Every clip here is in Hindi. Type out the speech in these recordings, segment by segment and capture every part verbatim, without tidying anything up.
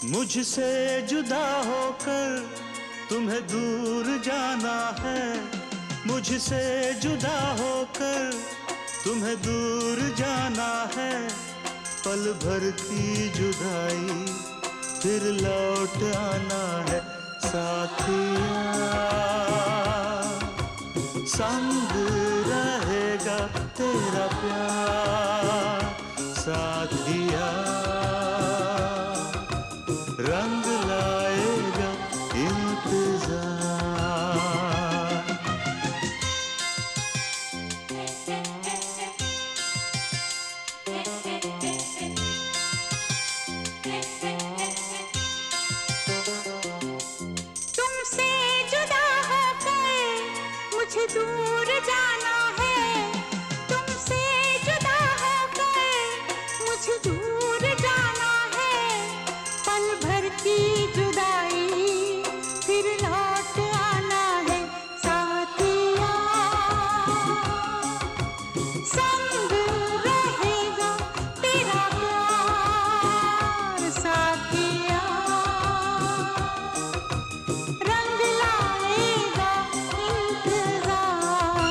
मुझसे जुदा होकर तुम्हें दूर जाना है, मुझसे जुदा होकर तुम्हें दूर जाना है। पल भर की जुदाई फिर लौट आना है साथिया, संग रहेगा तेरा प्यार साथिया, रंग लाएगा इंतजार। तुमसे जुदा होकर मुझे दूर जाना है, तुमसे जुदा होकर मुझे दूर जाना है। पल भर की जुदाई फिर लौट आना है साथिया, संग रहेगा तेरा प्यार साथिया, रंग लाएगा इंतजार।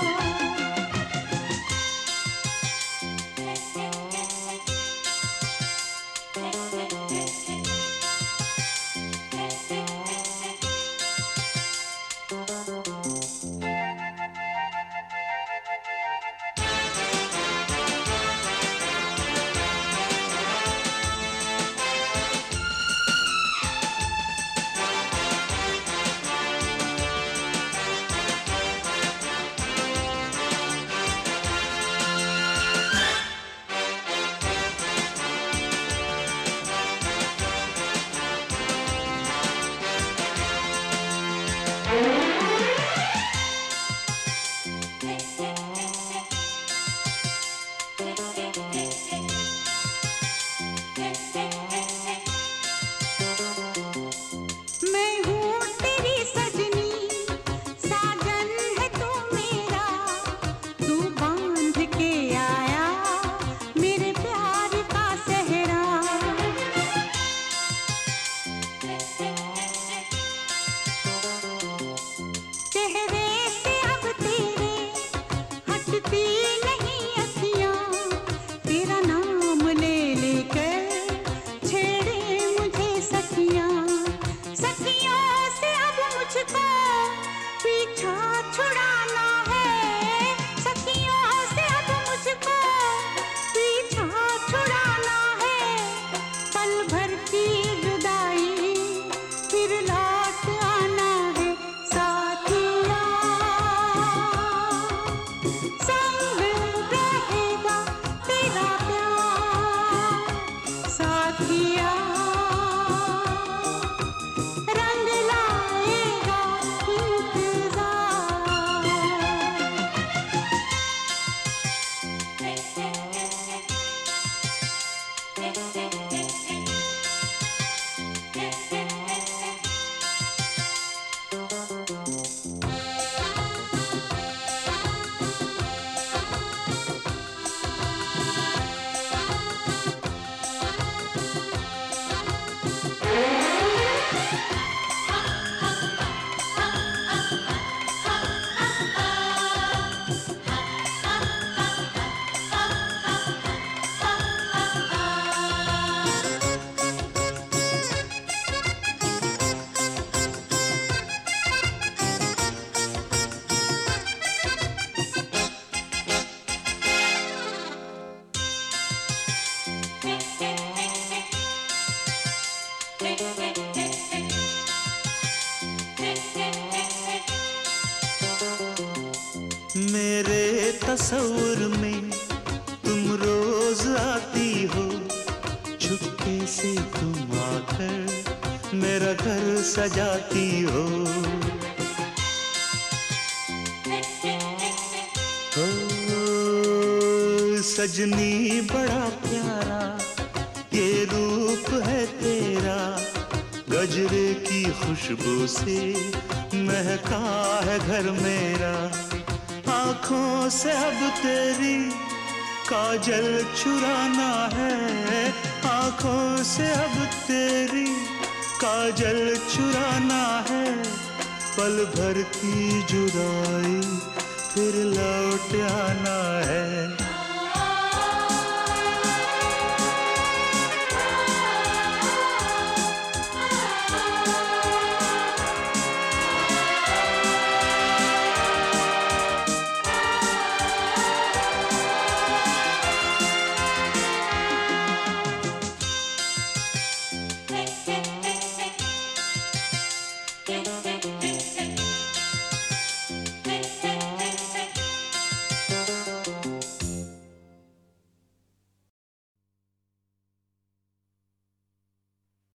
मैं हूँ तेरी सजनी, साजन है तू मेरा, तू बांध के आया मेरे प्यार का सेहरा। चेहरे से अब तेरे हटती नहीं अखियाँ, तेरा नाम ले लेकर छेड़े मुझे सखियाँ। सखियों से अब मुझको पीछा छुड़ाना है, सखियों से अब मुझको पीछा छुड़ाना है। पल भर की जुदाई फिर लौट आना है साथिया, संग रहेगा तेरा प्यार साथिया, रंग लाएगा इंतजार। मेरे तस्वुर में तुम रोज आती हो, चुपके से तुम आकर मेरा घर सजाती हो। ओ, सजनी बड़ा प्यारा ये रूप है तेरा, गजरे की खुशबू से महका है घर मेरा। आँखों से अब तेरी काजल चुराना है, आँखों से अब तेरी काजल चुराना है, पल भर की जुदाई फिर लौट आना है।